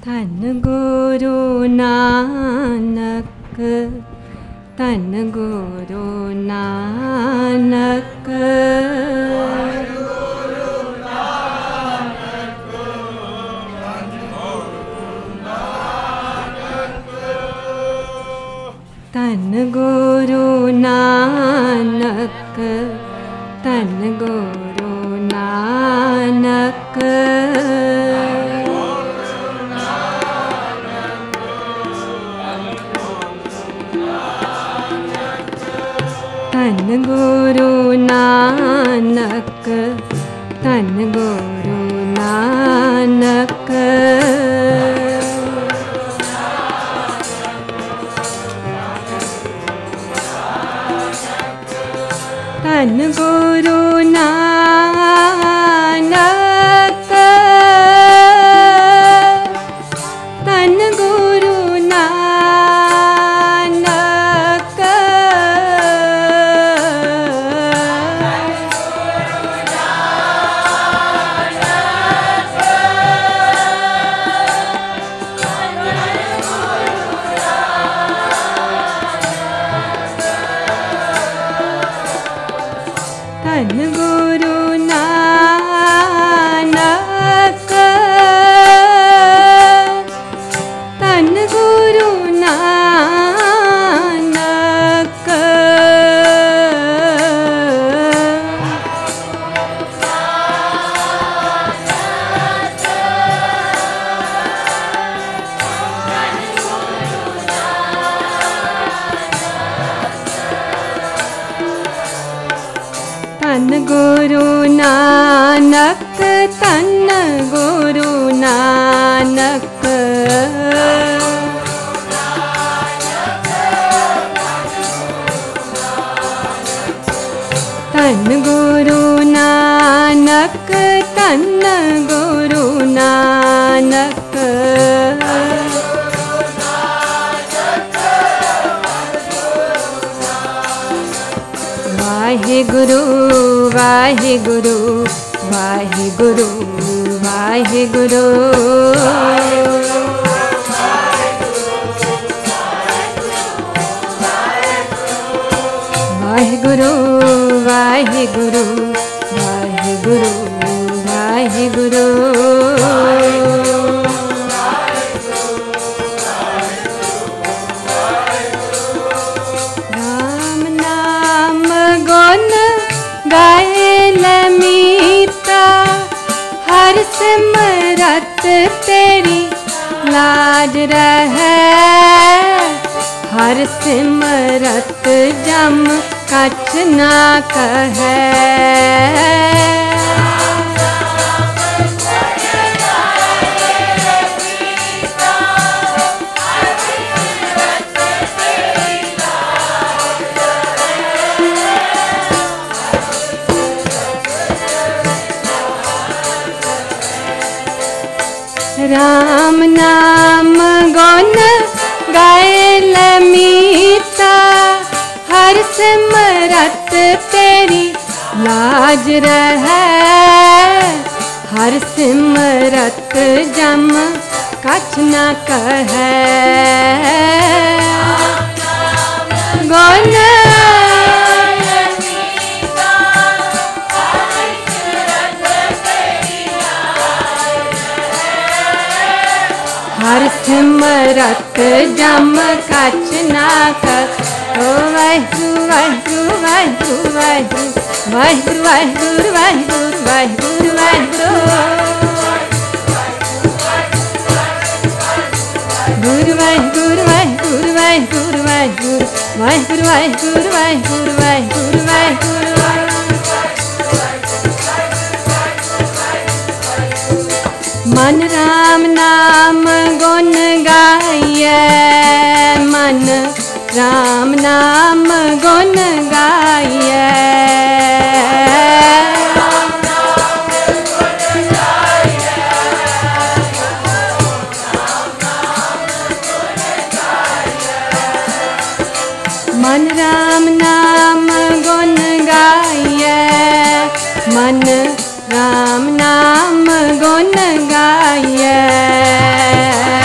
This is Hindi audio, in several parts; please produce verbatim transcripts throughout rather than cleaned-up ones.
धन गुरु नानक, धन गुरु नानक। धन गुरु नानक, धन गुरु नानक। धन गुरु नानक, धन गुरु नानक। धन गुरु नानक, धन गुरु नानक। धन गुरु नानक, धन गुरु नानक। धन गुरु नानक, धन गुरु नानक। धन गुरु नानक, धन गुरु नानक। वाहिगुरु वाहिगुरु वाहिगुरु वाहिगुरु। वाहिगुरु वाहिगुरु वाहिगुरु वाहिगुरु। राम नाम गुण गाए लमीता, हर सिमरत तेरी लाज रहे। हर सिमरत जम कछ ना कहे। राम नाम गुण गाए लमीता, हर सिमरत तेरी लाज रहे। हर सिमरत जम कछ न कहे। गुण हर सिमरत जम कछ ना कर। ओ वाहिगुरु वाहिगुरु वाहिगुरु वाहिगुरु वाहिगुरु वाहिगुरु वाहिगुरु वाहिगुरु। गुरु वाहिगुरु वाहिगुरु वाहिगुरु वाहिगुरु वाहिगुरु वाहिगुरु वाहिगुरु वाहिगुरु वाहिगुरु। मन राम नाम गुण गाइए, मन राम नाम गुण गाइए। मन राम नाम गुण गाइए, मन राम नाम गुण गाइए।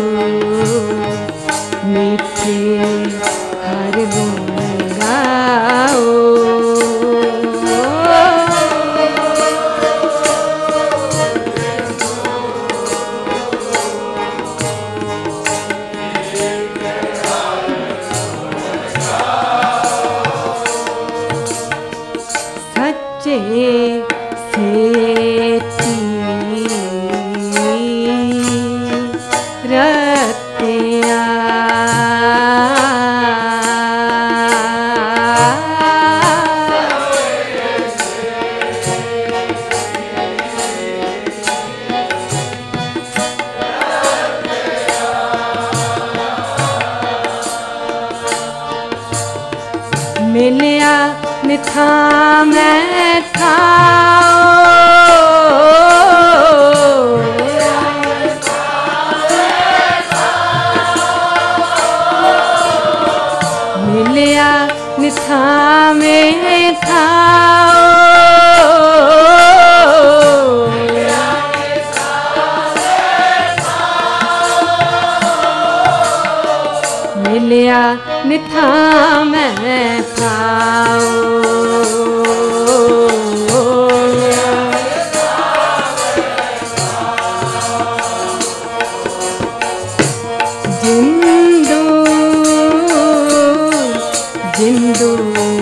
निथाम था मिलिया निथाम था मिलिया निथाम थाओ जिंदू जिंदू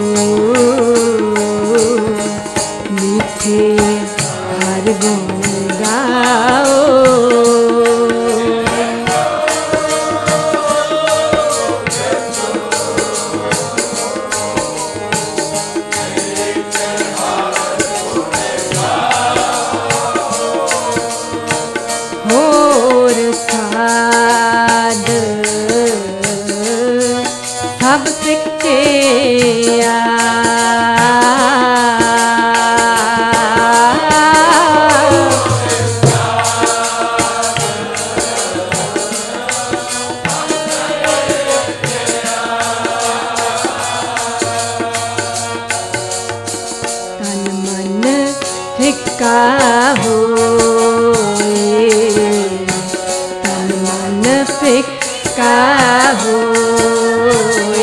मीठे हर गुण गाओ सब सिक्के तन मन फिक्का होए तन मन फिक्का होए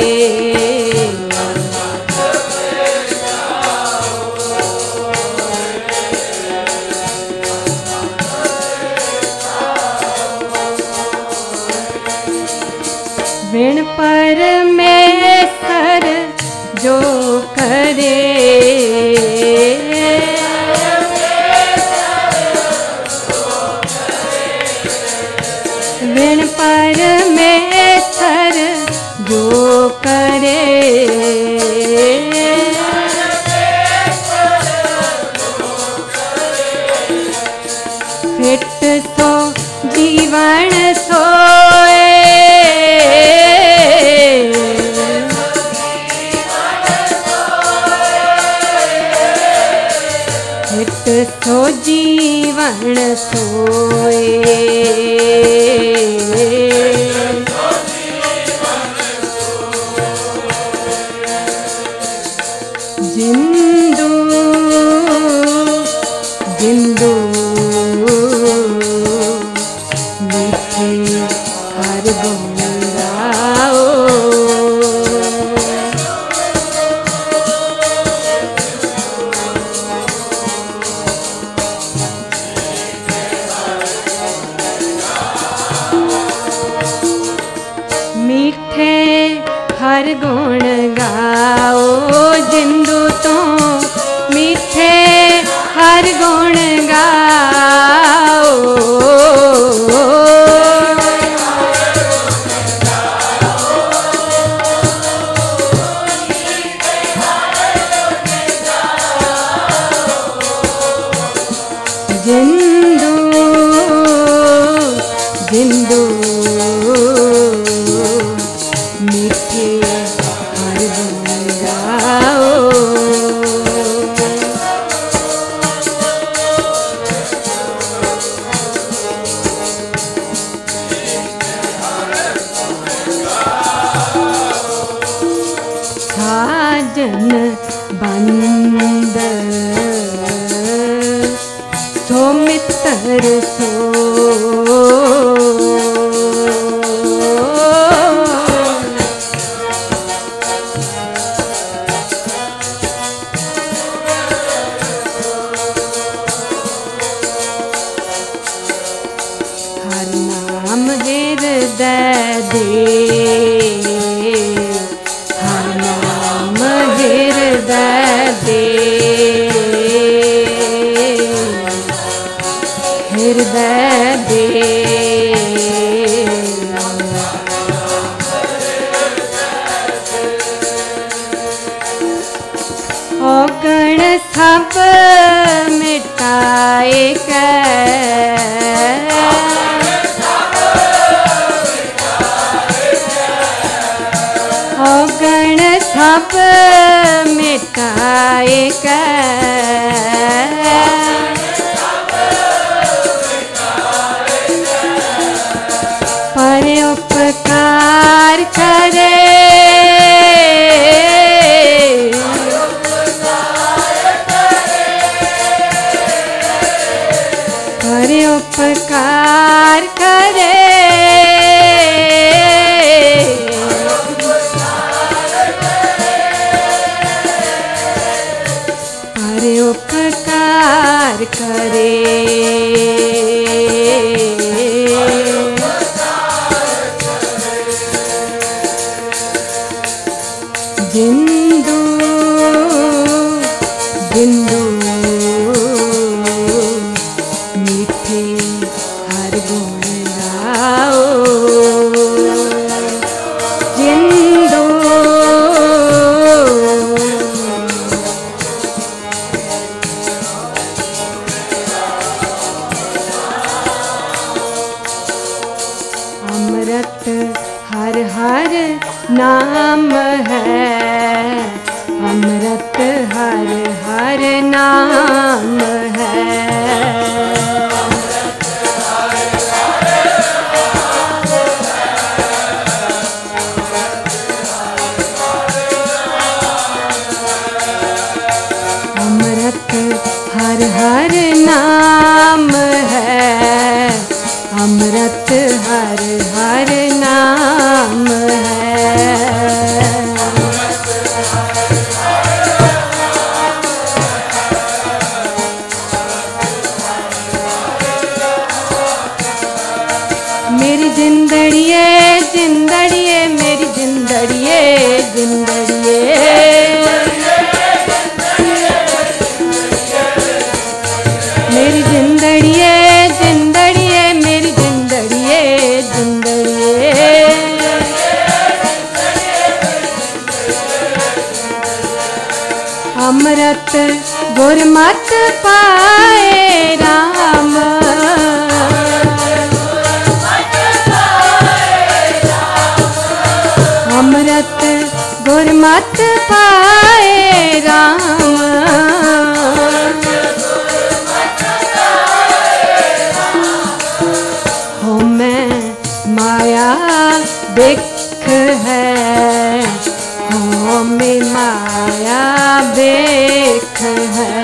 विण परमेश्वर जो करे विण परमेश्वर जो करे फिट सो जीवन सोए तो जीवन सोए जिंदू जिंदू मीठे हर गुण गाओ मीठे हर गुण गाओ जिंदू तो मीठे हर गुण गाओ जिंदू जिंदू मीठे हर गुण गाओ साजन बंद सो मित्र सो हर नाम हृदय दे हर नाम हृदय दे हृदय दे औगण सब मिटाए औगण सब कै पर उपकार करे पर उपकार करे पर उपकार करे जिंदू जिंदू मीठे हर गुण गाओ जिंदू अमृत हर हर नाम है अमृत हर हर नाम है अमृत हर हर नाम है अमृत हर हर नाम है मेरी जिंदड़िए जिंदड़िए मेरी जिंदड़िए जिंदड़िए मेरी जिंदड़िए जिंदड़िए मेरी जिंदड़िए जिंदड़िए अमृत गुरमत पाए राम अमृत गुरमत पाए राम हो मैं माया बिख है हो मैं माया बिख है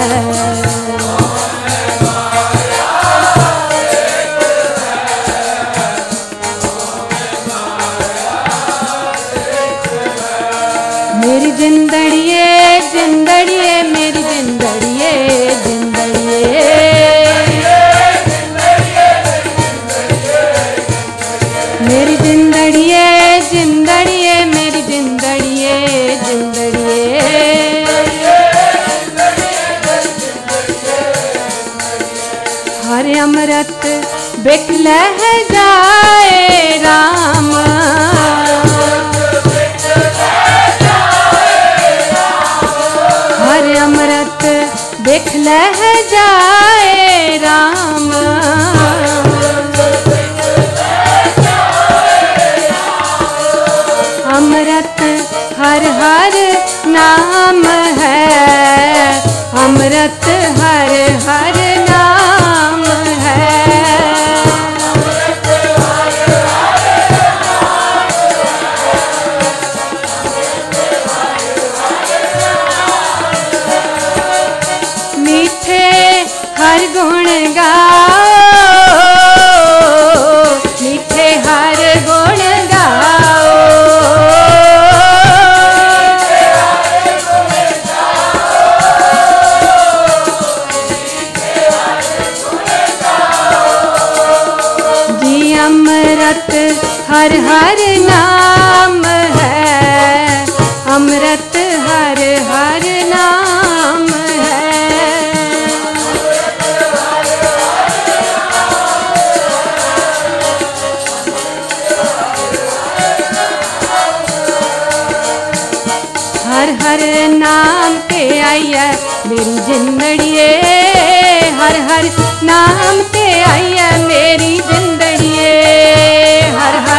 मेरी जिंदड़िए जिंदड़िए मेरी जिंदड़िए जिंदड़िए मेरी जिंदड़िए जिंदड़िए मेरी जिंदड़िए जिंदड़िए हर अमृत बिक लह जाए राम हर अमृत बिक लह जाए राम अमृत हर हर नाम है अमृत हर हर नाम है मीठे हर गुण गाओ मीठे हर गुण गाओ जी अमृत हर हर नाम है अमृत हर हर नाम है हर हर नाम पे आई है मेरी जिंदड़िए हर हर नाम पे आई है मेरी जिंदड़िए हर हर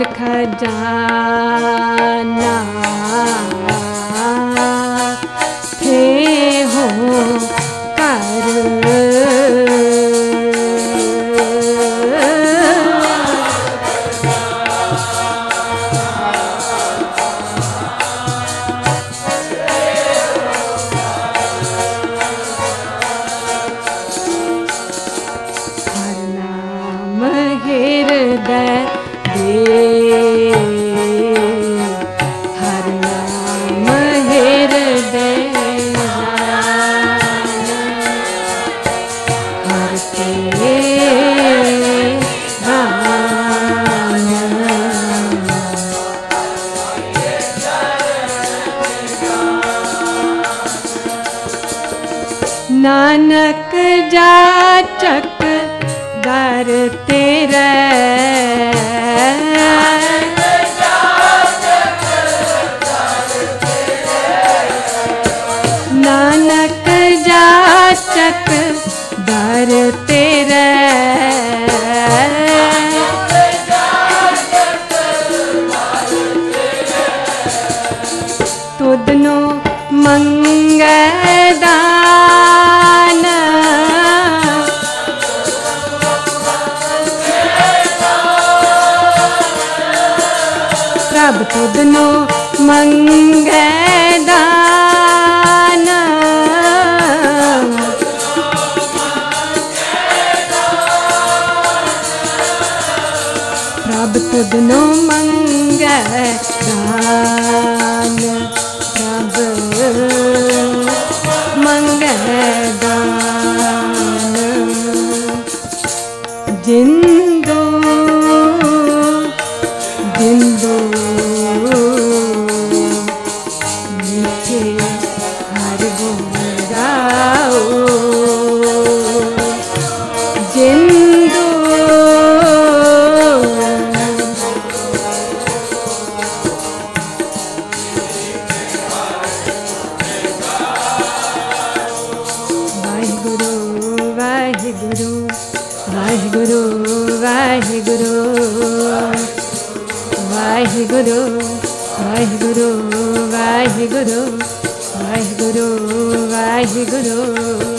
ਅਮੋਲ ਖਜ਼ਾਨਾ ਥੇ ਹੋ ਕਰ ਹਿਰਦੈ ਦੇ ਹਰ ਨਾਮ ਹਿਰਦੈ ਹਰ ਕੇ ਨਾਨਕ ਜਾਚਕ ਦਰ ਤੇਰੇ ਨਾਨਕ ਜਾਚਕ ਦਰ ਤੇਰੇ ਤੁਧਨੋ ਮੰਗੈ ਦਾਨ ਪ੍ਰਭ ਤੁਧਨੋ ਮੰਗੈ ਦਾਨ ਪ੍ਰਭ ਤੁਧਨੋ ਮੰਗੈ ਦਾਨ ਪ੍ਰਭ ਮੰਗੈ ਦਾਨ ਜਿੰਦੋ ਜਿੰਦੋ ਮਿੱਠੇ ਹਰ ਗੁਣ ਗਾਓ ਜਿੰਦੋ ਵਾਹਿਗੁਰੂ ਵਾਹਿਗੁਰੂ ਵਾਹਿਗੁਰੂ ਵਾਹਿਗੁਰੂ ਵਾਹਿਗੁਰੂ ਵਾਹਿਗੁਰੂ ਵਾਹਿਗੁਰੂ ਵਾਹਿਗੁਰੂ ਵਾਹਿਗੁਰੂ